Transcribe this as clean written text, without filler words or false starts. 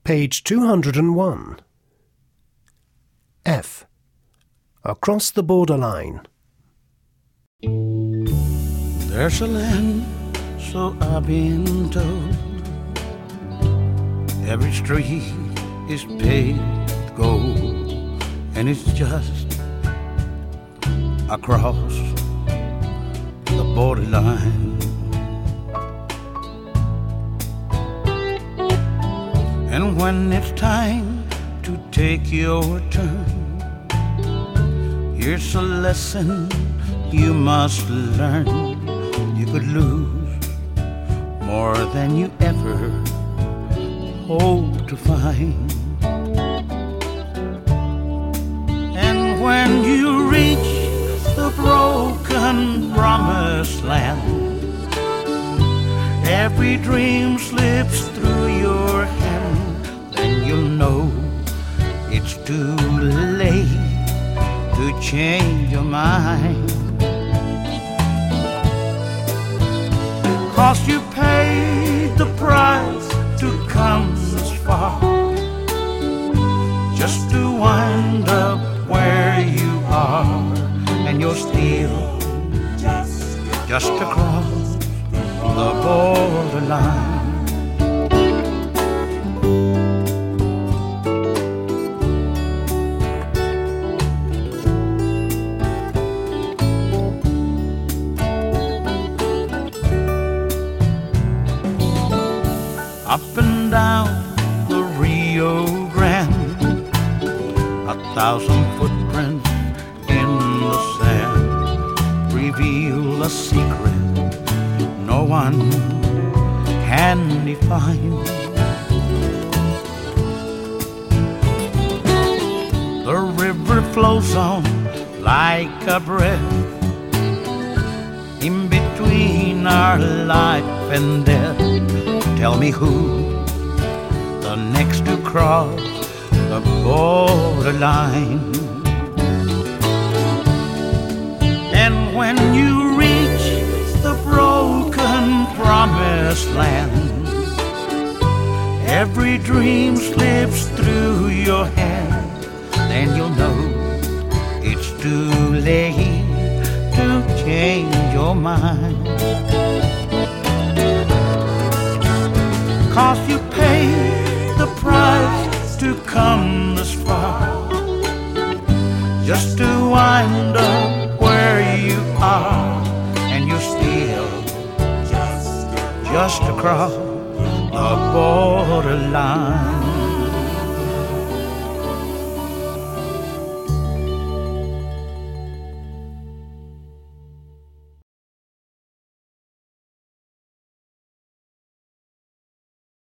Page 201. F. Across the borderline. There's a land, so I've been told. Every street is paved with gold, and it's just across the borderline. And when it's time to take your turn, here's a lesson you must learn. You could lose more than you ever hope to find. And when you reach the broken promised land, every dream slips through your hand, then you'll know it's too late to change your mind. 'Cause you paid the price to come this far, just to wind up where you are, and you're still just across the borderline. Up and down the Rio Grande, 1,000 footprints in the sand reveal a secret no one can define. The river flows on like a breath in between our life and death. Tell me who the next to cross the borderline. And when you reach the broken promised land, every dream slips through your hand, then you'll know it's too late to change your mind. 'Cause you paid the price to come this far, just to wind up where you are, and you're still just across the borderline.